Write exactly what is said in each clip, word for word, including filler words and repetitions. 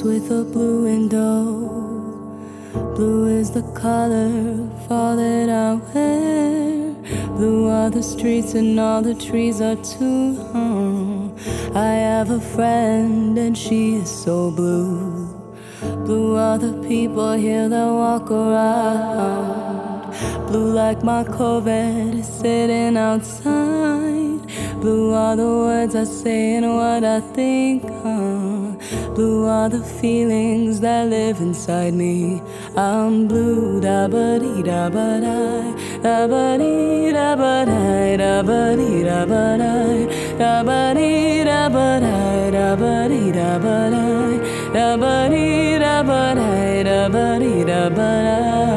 house with a blue window. Blue is the color of all that I wear. Blue are the streets and all the trees are too. Oh, I have a friend and she is so blue. Blue are the people here that walk around. Blue like my Corvette is sitting outside. Blue are the words I say and what I think of. Blue are the feelings that live inside me. I'm blue, da ba dee da ba da, da ba dee da ba da, da ba dee da ba da, da ba dee da ba da, da ba dee da ba da, da ba dee da ba da, da ba dee da ba da.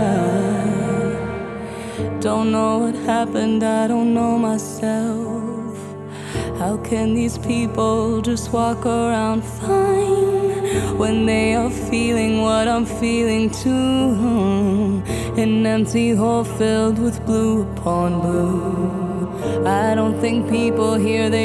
Don't know what happened, I don't know myself. How can these people just walk around fine when they are feeling what I'm feeling too? An empty hole filled with blue upon blue. I don't think people here, they